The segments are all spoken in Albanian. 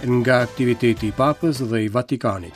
nga aktiviteti I Papës dhe I Vatikanit.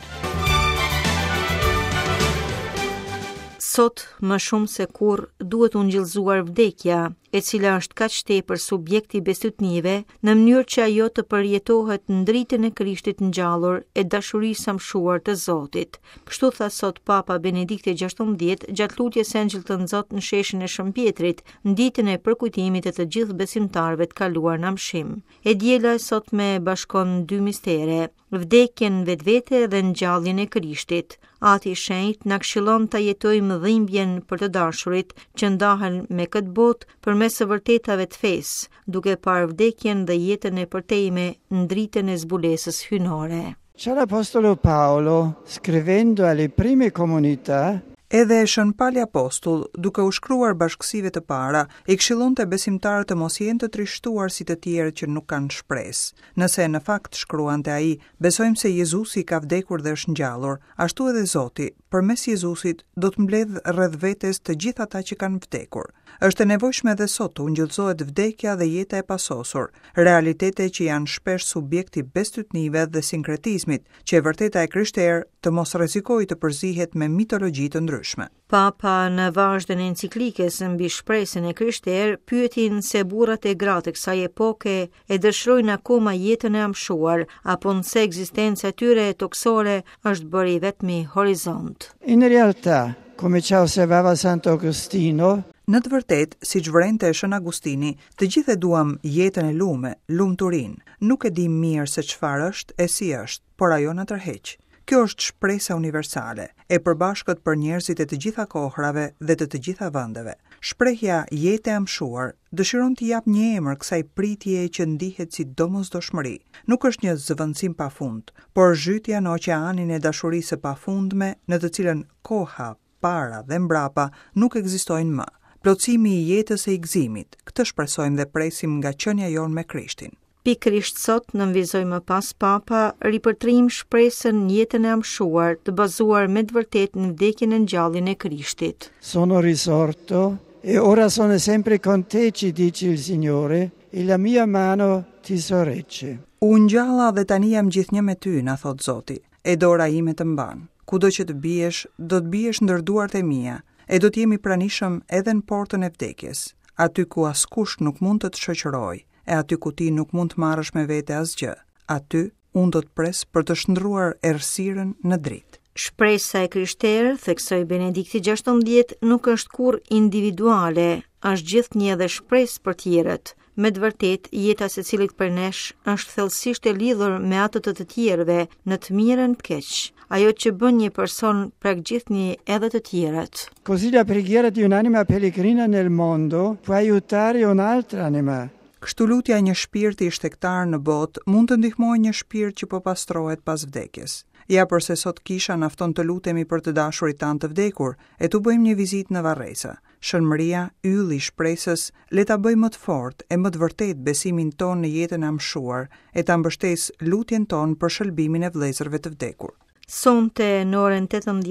Sot, më shumë se kur, duhet u ngjillëzuar vdekja, e cila është kaq tepër subjekti besytnive, në mënyrë që ajo të përjetohet në dritën e Krishtit ngjallur e dashurisë së mshuar të Zotit. Kështu tha sot Papa Benedikti XVI gjatë lutjes Engjëll të Nxot në sheshin e Shëmpjetrit, në ditën e përkujtimit të gjithë besimtarëve të kaluar në amshim. E diela e sotme bashkon dy mistere, vdekjen vetvete dhe ngjalljen e Krishtit. Ati I Shenjtë na këshillon ta jetojmë dhimbjen për të dashurit që ndahen me këtë botë përmes së vërtetave të fesë, duke parë vdekjen dhe jetën e përtejme në dritën e zbulesës hynore. Già l'Apostolo Paolo, scrivendo alle prime comunità, edhe Shën Pali Apostull, duke u shkruar bashkësive të para, I këshillonte besimtarët të mos jenë të trishtuar si të tjerët që nuk kanë shpresë. Nëse në fakt shkruante ai, besojmë se Jezusi ka vdekur dhe është ngjallur, ashtu edhe Zoti, përmes Jezusit, do të mbledh rreth vetes të gjithë ata që kanë vdekur. Është e nevojshme edhe sot të ngjillëzohet vdekja dhe jeta e pasosur, realitete që janë shpesh subjekti bestytnive dhe sinkretizmit, që e vërteta e krishterë të mos rrezikojë të përzihet me mitologji të ndryshme. Papa në vazhdën e enciklikës mbi shpresën e krishterë pyetin se burrat e gratë e kësaj epoke e dëshirojnë akoma jetën e amshuar, apo nëse ekzistenca e tyre toksore është bërë vetëm horizont. in realtà, come ci osservava Santo Agostino, Në të vërtet, si që vrente Shën Agustini, të gjithë e duam jetën e lumturinë. Nuk e dim mirë se çfarë është e si është, por ajo na tërheq. Kjo është shpresa universale, e përbashkët për njerëzit e të gjitha kohrave dhe të gjitha vendeve. Shprehja jetë e amshuar dëshiron të jap një emër kësaj pritjeje që ndihet si domosdoshmëri. Nuk është një zëvendësim pafund, por zhytja në oqeanin e dashurisë së pafundme në të cilën koha, para dhe mbrapa nuk ekzistojnë më. Plotësimi I jetës e I gëzimit, këtë shpresojmë dhe presim nga qenia jonë me Krishtin. Pikërisht sot nënvizoj më pas Papa ripërtrim shpresën jetën e amshuar të bazuar me të vërtetë në vdekjen e ngjalljen e Krishtit. sono risorto e ora sono sempre con te, ci dice il Signore, e la mia mano ti sorregge. U ngjalla dhe tani jam gjithnjë me ty, na thot Zoti, e dora ime të mban. Kudo që të biesh, do të biesh ndër duart e mia, e do të jemi pranishëm edhe në portën e vdekjes, aty ku askush nuk mund të shoqërojë, e aty ku ti nuk mund të marrësh me vete asgjë. Aty unë do të pres për të shndruar errësirën në dritë. Shpresa e krishterë, theksoi Benedikti XVI, nuk është kur individuale, është gjithnjë edhe shpresë për tjerët. Me të vërtetë, jeta secilit prej nesh është thellësisht e lidhur me atë të tjerëve, në të mirën të keq. Ajo që bën një person prek gjithnjë edhe të tjerët. Così la preghiera di un'anima pellegrina nel mondo può aiutare un'altra anima. Kështu lutja një shpirti shtektar në botë mund të ndihmojë një shpirt që po pastrohet pas vdekjes. Ja përse sot kisha nafton të lutemi për të dashurit tanë të vdekur, e tu bëjmë një vizitë në Varreza. Shënmëria, ylli I shpresës, le ta bëjmë më të fortë e më të vërtet besimin ton në jetën e amshuar, e ta mbështes lutjen ton për shëlbimin e vëllezërve të vdekur. Sonte në orën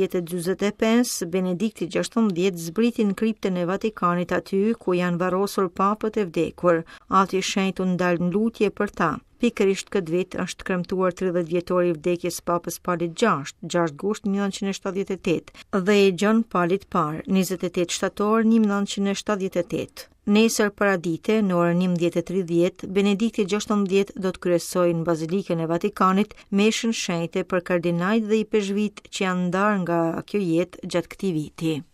18:45, Benedikti XVI zbriti në kriptën e Vatikanit aty ku janë varrosur papët e vdekur. Ati I Shenjtë u ndal në lutje për ta. Pikërisht këtë vit është kremtuar 30 vjetori I vdekjes Papës Palit VI, 6 gusht 1978, dhe I Gjon Palit Par, 28 shtator 1978. Nesër paradite, në orën 11:30, Benedikti XVI do të kryesojë në Bazilikën e Vatikanit meshën shenjte për kardinajt dhe I peshqvit që janë ndarë nga kjo jetë gjatë këtij viti.